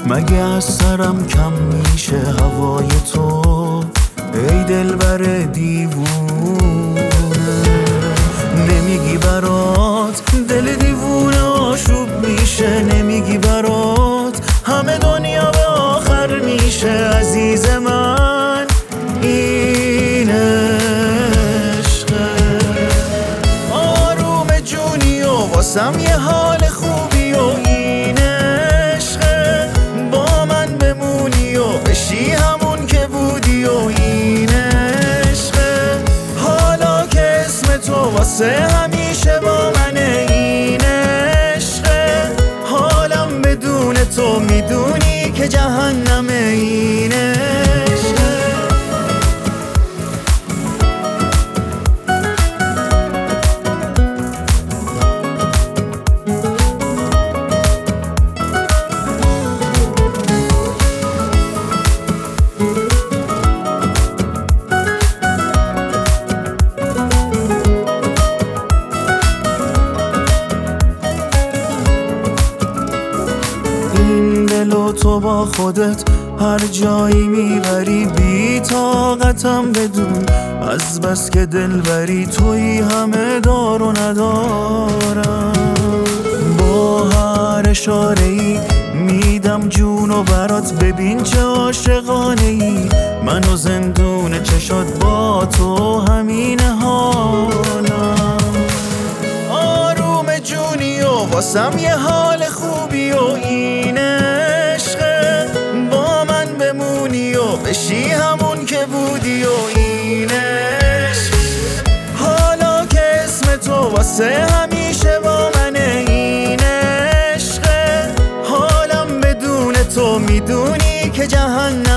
مگه از سرم کم میشه هوای تو ای دلبر دیوونه؟ نمیگی برات دل دیوونه آشوب میشه، نمیگی برات همه دنیا به آخر میشه. عزیز من این عشقه، آروم جونی و واسم یه حال خوبی و این عشقه، با من بمونی و بشی همون که بودی و این عشقه، حالا که اسم تو واسه همیشه با منه. این عشقه، حالم بدون تو میدونی که جهنمه. این عشقه دلو تو با خودت هر جایی میبری، بی طاقتم بدون از بس که دلبری. تویی همه دار و ندارم، با هر اشاره ای میدم جونو برات. ببین چه عاشقانه ای، منو زندون چشات با تو همین حالم. آروم جونی و واسم یه حال خوبی و این عشقه، با من بمونی و بشی همون که بودی و این عشق، حالا که اسم تو واسه همیشه با منه. این عشقه، حالم بدون تو میدونی که جهنم